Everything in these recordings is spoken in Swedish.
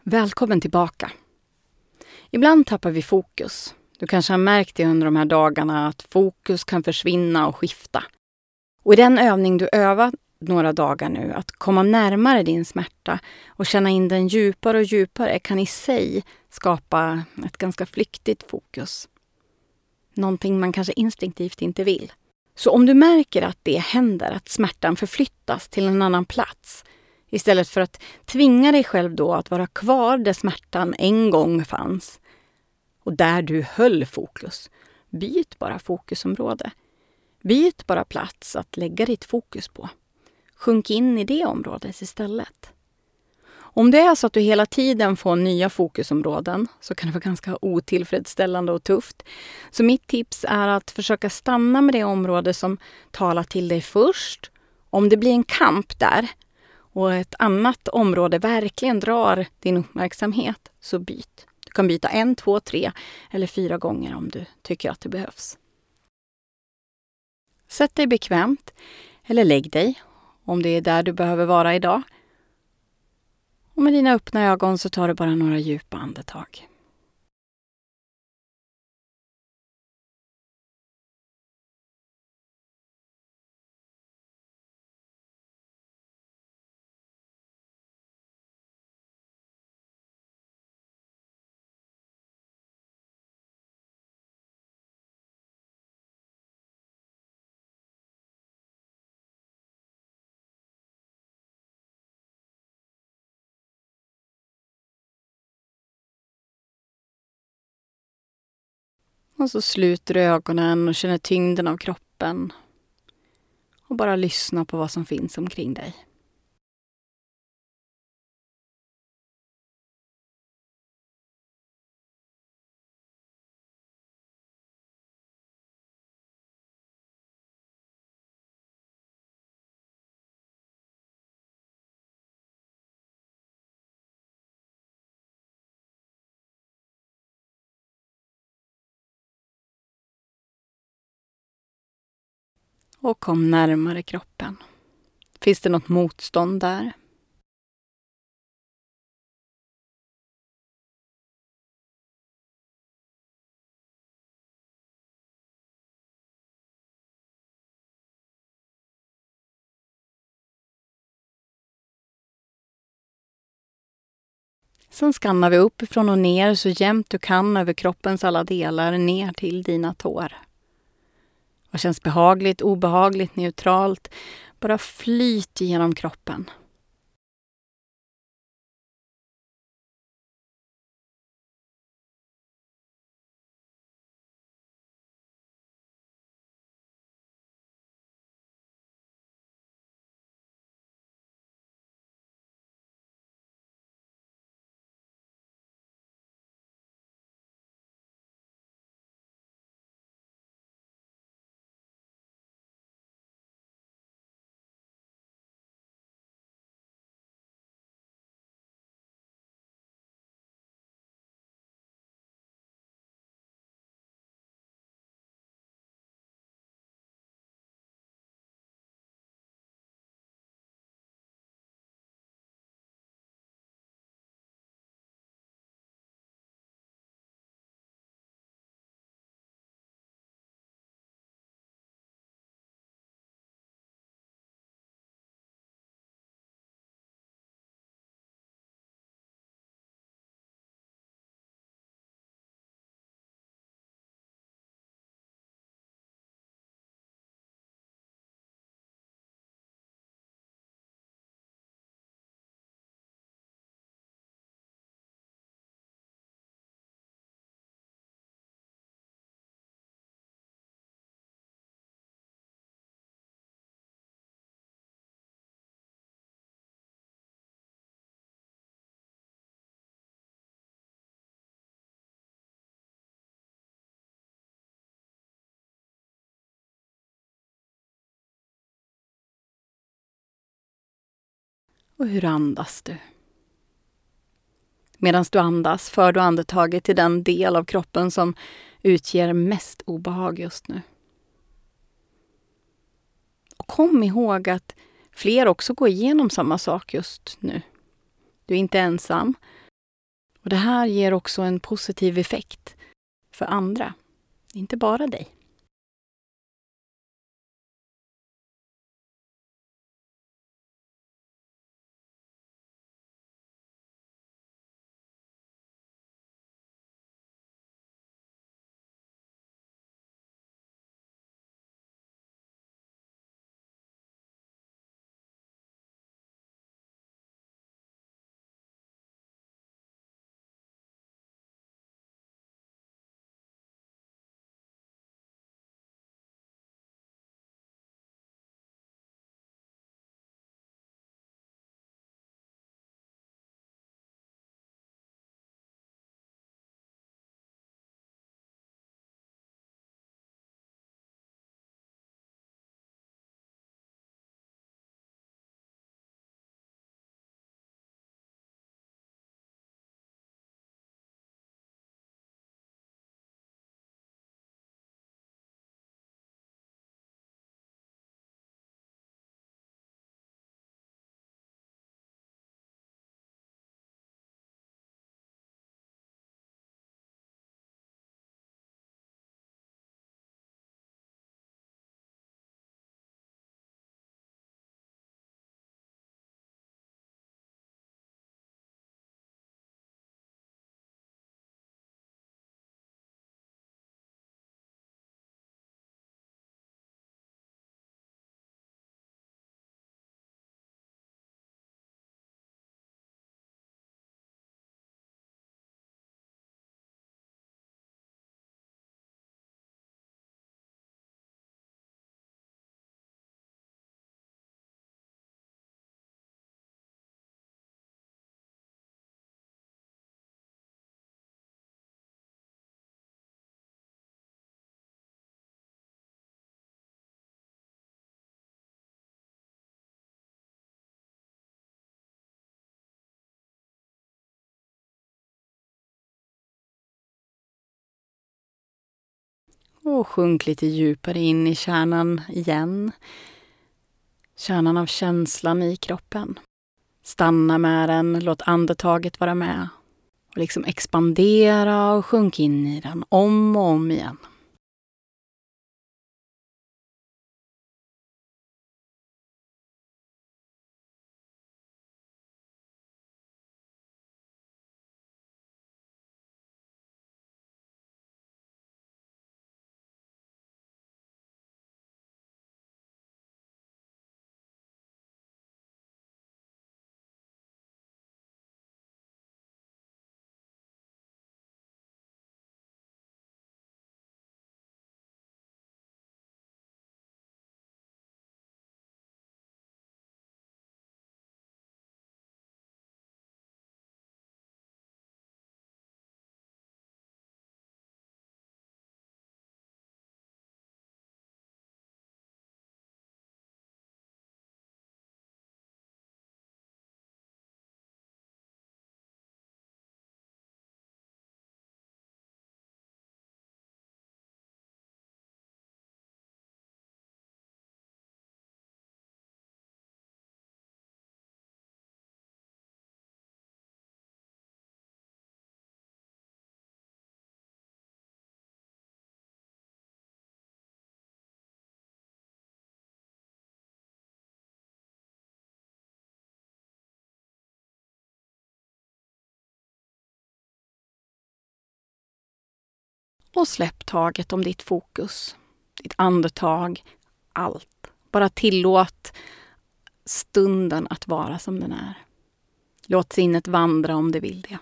Välkommen tillbaka. Ibland tappar vi fokus. Du kanske har märkt det under de här dagarna att fokus kan försvinna och skifta. Och i den övning du övar några dagar nu, att komma närmare din smärta och känna in den djupare och djupare kan i sig skapa ett ganska flyktigt fokus. Någonting man kanske instinktivt inte vill. Så om du märker att det händer, att smärtan förflyttas till en annan plats, istället för att tvinga dig själv då att vara kvar där smärtan en gång fanns och där du höll fokus. Byt bara fokusområde. Byt bara plats att lägga ditt fokus på. Sjunk in i det området istället. Om det är så att du hela tiden får nya fokusområden så kan det vara ganska otillfredsställande och tufft. Så mitt tips är att försöka stanna med det område som talar till dig först. Om det blir en kamp där och ett annat område verkligen drar din uppmärksamhet, så byt. Du kan byta 1, 2, 3 eller 4 gånger om du tycker att det behövs. Sätt dig bekvämt eller lägg dig om det är där du behöver vara idag. Och med dina öppna ögon så tar du bara några djupa andetag. Och så sluter du ögonen och känner tyngden av kroppen. Och bara lyssna på vad som finns omkring dig. Och kom närmare kroppen. Finns det något motstånd där? Sen skannar vi uppifrån och ner så jämnt du kan över kroppens alla delar ner till dina tår. Vad känns behagligt, obehagligt, neutralt? Bara flyt genom kroppen. Och hur andas du? Medan du andas för du andetaget till den del av kroppen som utger mest obehag just nu. Och kom ihåg att fler också går igenom samma sak just nu. Du är inte ensam. Och det här ger också en positiv effekt för andra, inte bara dig. Och sjunk lite djupare in i kärnan igen. Kärnan av känslan i kroppen. Stanna med den, låt andetaget vara med. Och liksom expandera och sjunk in i den om och om igen. Och släpp taget om ditt fokus, ditt andetag, allt. Bara tillåt stunden att vara som den är. Låt sinnet vandra om det vill det.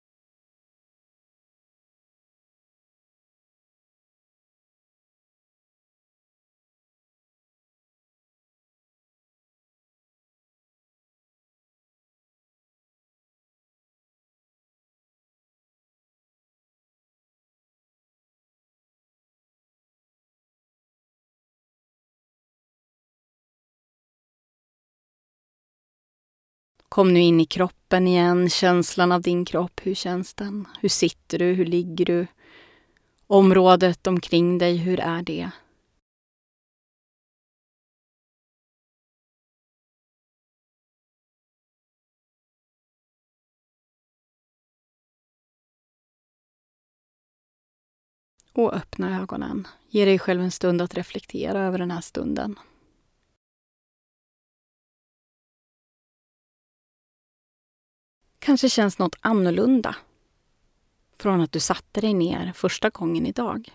Kom nu in i kroppen igen, känslan av din kropp. Hur känns den? Hur sitter du? Hur ligger du? Området omkring dig, hur är det? Och öppna ögonen. Ge dig själv en stund att reflektera över den här stunden. Kanske känns något annorlunda från att du satte dig ner första gången idag.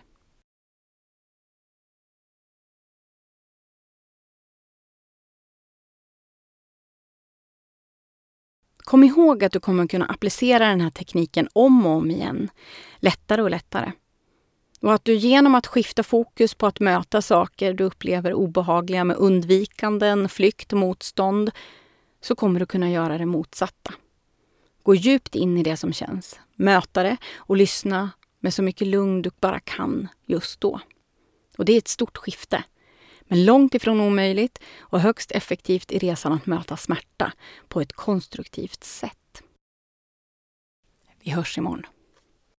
Kom ihåg att du kommer kunna applicera den här tekniken om och om igen, lättare och lättare. Och att du genom att skifta fokus på att möta saker du upplever obehagliga med undvikanden, flykt och motstånd, så kommer du kunna göra det motsatta. Gå djupt in i det som känns, möta det och lyssna med så mycket lugn du bara kan just då. Och det är ett stort skifte, men långt ifrån omöjligt och högst effektivt i resan att möta smärta på ett konstruktivt sätt. Vi hörs imorgon.